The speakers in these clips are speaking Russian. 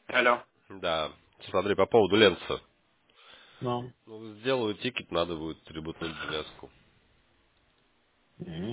Алло. Да. Смотри, по поводу Ленца. Ну. Ну, сделаю тикет, надо будет ребутнуть железку. Мгм.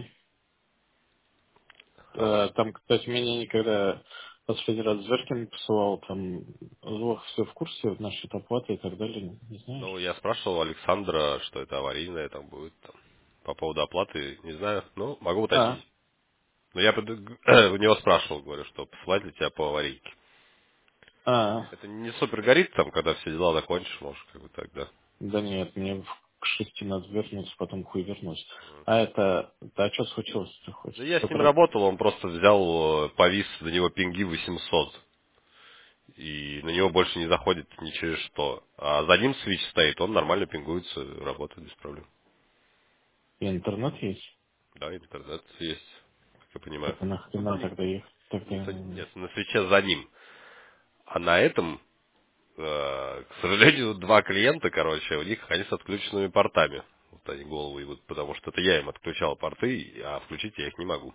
Алло. Там, кстати, меня никогда последний раз Зверкин посылал, там Злох все в курсе насчет оплаты и так далее, не Ну, знаешь? я спрашивал Александра, что это аварийное там будет. Там. По поводу оплаты, не знаю. Ну, могу А, уточнить. Но я у него спрашивал, говорю, что посылать ли тебя по аварийке. а, Это не супер горит там, когда все дела закончишь, можешь как бы тогда. да нет, мне к 6 надо вернуться, потом хуй вернусь. А это, да что случилось-то хоть? Да я Все с ним про... работал, он просто взял, повис на него пинги 800. И на него больше не заходит ни через что. А за ним свич стоит, он нормально пингуется, работает без проблем. И интернет есть? Да, интернет есть, как я понимаю. Так а Ну, нахрена тогда их? Тогда... нет, на свече за ним. А на этом, к сожалению, два клиента, короче, у них они с отключенными портами. Вот они голову ебут, потому что это я им отключал порты, а включить я их не могу.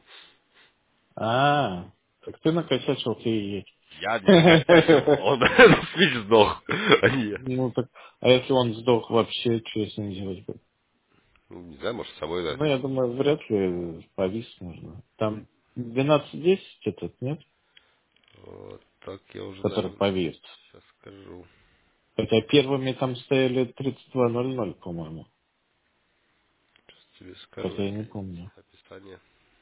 А, так ты накосячил, ты и есть. Я не накосячил, он свич сдох, а не я. Ну так, а если он сдох вообще, что с ним делать? Ну, не знаю, может, с собой, да. Ну, я думаю, вряд ли повис нужно. Там 12:10 этот, нет? Вот так я уже, Который наверное, повис. сейчас скажу. Хотя первыми там стояли 32:00, по-моему. Сейчас тебе скажу, Хотя я если не есть помню. описание.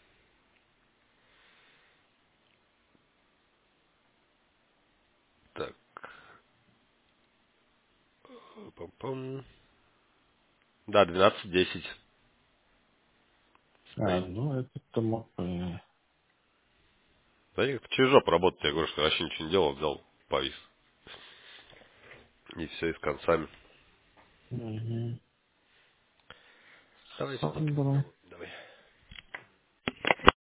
Так, пам-пам. Да, 12:10 А, стоит. ну, это мог... Да нет, через жопу работает, я говорю, что вообще ничего не делал, взял, повис. И все, и с концами. Угу. Давай, тикет Сандра. сделаю.